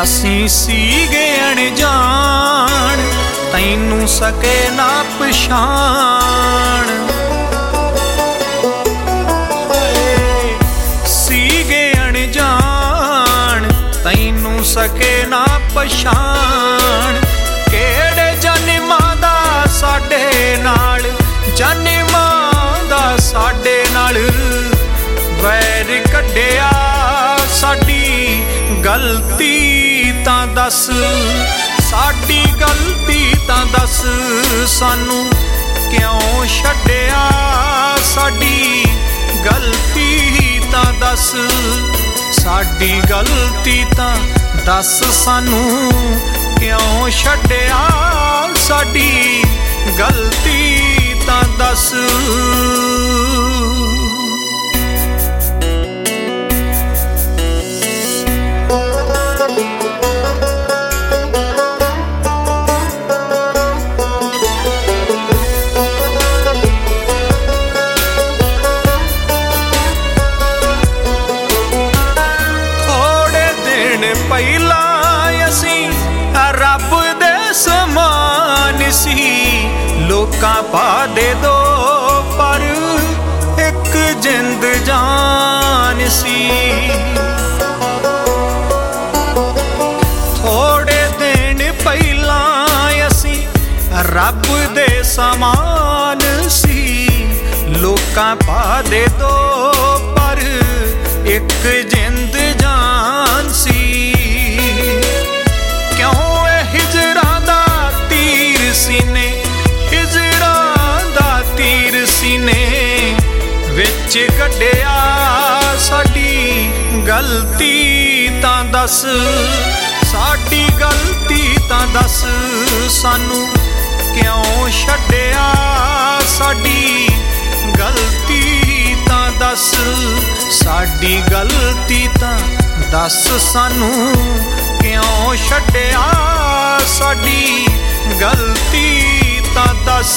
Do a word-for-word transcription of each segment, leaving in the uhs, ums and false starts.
ਅਸੀਂ ਸੀਗੇ ਅਣਜਾਣ, ਤੈਨੂੰ ਸਕੇ ਨਾ ਪਛਾਣ। ਸੀਗੇ ਅਣਜਾਣ, ਤੈਨੂੰ ਸਕੇ ਨਾ ਪਛਾਣ। ਕਿਹੜੇ ਜਨਮਾਂ ਦਾ ਸਾਡੇ ਨਾਲ, ਜਨਮਾਂ ਦਾ ਸਾਡੇ ਨਾਲ ਵੈਰ ਕੱਢਿਆ। ਸਾਡੀ ਗਲਤੀ ਤਾਂ ਦੱਸ, ਸਾਡੀ ਗਲਤੀ ਤਾਂ ਦੱਸ, ਸਾਨੂੰ ਕਿਉਂ ਛੱਡਿਆ। ਸਾਡੀ ਗਲਤੀ ਤਾਂ ਦੱਸ, ਸਾਡੀ ਗਲਤੀ ਤਾਂ ਦੱਸ, ਸਾਨੂੰ ਕਿਉਂ ਛੱਡਿਆ। ਸਾਡੀ ਗਲਤੀ ਤਾਂ ਦੱਸ। ਪਹਿਲਾਂ ਅਸੀਂ ਰੱਬ ਦੇ ਸਮਾਨ ਸੀ, ਲੋਕਾਂ ਪਾ ਦੇ ਦੋ ਪਰ ਇੱਕ ਜਿੰਦ ਜਾਨ ਸੀ। ਥੋੜੇ ਦਿਨ ਪਹਿਲਾਂ ਅਸੀਂ ਰੱਬ ਦੇ ਸਮਾਨ ਸੀ, ਲੋਕਾਂ ਪਾ ਦੇ ਦੋ ਪਰ ਇੱਕ ਜਿੰਦ ਜਾਨ ਸੀ। ਕਿਉਂ ਇਹ ਹਿਜਰਾਂ ਦਾ ਤੀਰ ਸੀਨੇ, ਹਿਜਰਾਂ ਦਾ ਤੀਰ ਸੀਨੇ ਵਿੱਚ ਕੱਢਿਆ। ਸਾਡੀ ਗਲਤੀ ਤਾਂ ਦੱਸ, ਸਾਡੀ ਗਲਤੀ ਤਾਂ ਦੱਸ, ਸਾਨੂੰ ਕਿਉਂ ਛੱਡਿਆ। ਸਾਡੀ ਗਲਤੀ ਤਾਂ ਦੱਸ, ਸਾਡੀ ਗਲਤੀ ਤਾਂ ਦੱਸ, ਸਾਨੂੰ ਕਿਉਂ ਛੱਡਿਆ। ਸਾਡੀ ਗਲਤੀ ਤਾਂ ਦੱਸ।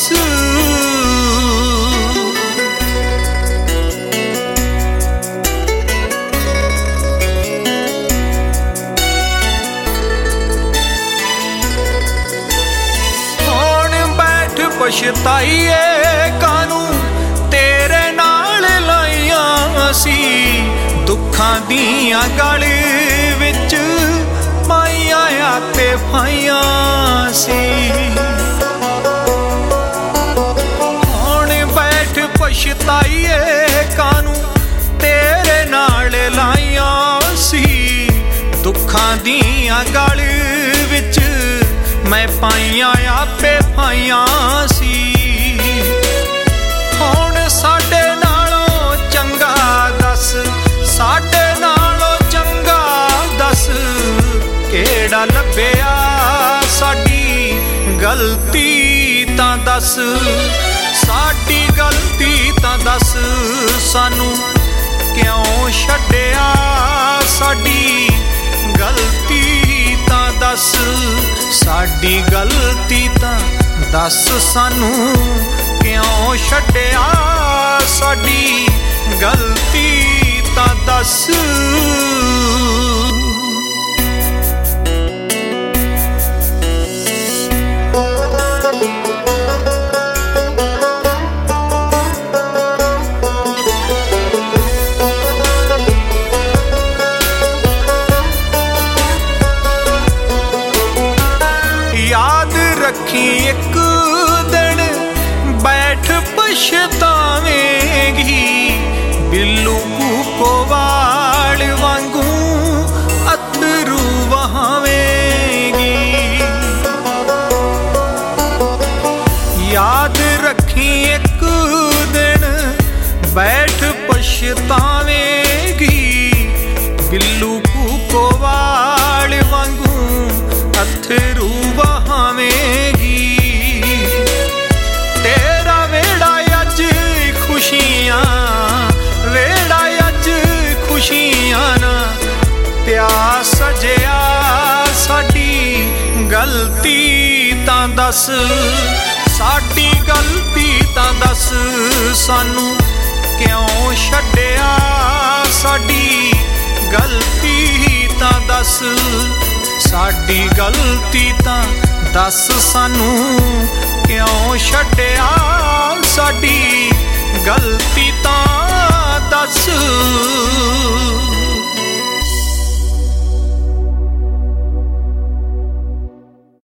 ਹੁਣ ਬੈਠ ਪਛਤਾਈਏ ਕਾਨੂੰ, ਤੇਰੇ ਨਾਲ ਲਾਈਆਂ ਸੀ ਦੁੱਖਾਂ ਦੀਆਂ ਗਲ ਵਿੱਚ ਪਾਈਆਂ ਆਪੇ ਫਾਈਆਂ ਸੀ। ਹੁਣ ਬੈਠ ਪਛਤਾਈਏ ਕਾਨੂੰ, ਤੇਰੇ ਨਾਲ ਲਾਈਆਂ ਸੀ ਦੁੱਖਾਂ ਦੀਆਂ ਗਲ ਵਿੱਚ ਮੈਂ ਪਾਈਆਂ ਆਪੇ ਫਾਈਆਂ ਸੀ। ਹੁਣ ਸਾਡੇ ਨਾਲੋਂ ਚੰਗਾ ਦੱਸ, ਸਾਡੇ ਨਾਲੋਂ ਚੰਗਾ ਦੱਸ ਕਿਹੜਾ ਲੱਭਿਆ। ਸਾਡੀ ਗਲਤੀ ਤਾਂ ਦੱਸ, ਸਾਡੀ ਗਲਤੀ ਤਾਂ ਦੱਸ, ਸਾਨੂੰ ਕਿਉਂ ਛੱਡਿਆ। ਸਾਡੀ ਗਲਤੀ ਤਾਂ ਦੱਸ, ਸਾਡੀ ਗਲਤੀ ਤਾਂ ਦੱਸ, ਸਾਨੂੰ ਕਿਉਂ ਛੱਡਿਆ। ਸਾਡੀ ਗਲਤੀ ਤਾਂ ਦੱਸ। ਯਾਦ ਰੱਖੀ ਇੱਕ ਦਿਨ ਬੈਠ ਪਛਤਾਵੇਂਗੀ, ਬਿੱਲੂ ਕੋਵਾਲ ਵਾਂਗੂ ਅਥਰੂ ਵਹਾਵੇਂਗੀ। ਯਾਦ ਰੱਖੀ ਇੱਕ ਦਿਨ ਬੈਠ ਪਛਤਾਵੇਂਗੀ, ਬਿੱਲੂ ਕੋਵਾਲ ਵਾਂਗੂ ਅਥਰੂ ਵਹਾਵੇਂਗੀ। ਤੇਰਾ ਵੇੜਾ ਅੱਜ ਖੁਸ਼ੀਆਂ, ਵੇੜਾ ਅੱਜ ਖੁਸ਼ੀਆਂ ਨਾ ਪਿਆ ਸਜਿਆ। ਸਾਡੀ ਗਲਤੀ ਤਾਂ ਦੱਸ, ਸਾਡੀ ਗਲਤੀ ਤਾਂ ਦੱਸ, ਸਾਨੂੰ ਕਿਉਂ ਛੱਡਿਆ। ਸਾਡੀ ਗਲਤੀ ਤਾਂ ਦੱਸ, साडी गलती तां दस सानू क्यों छड्डिया, साडी गलती तां दस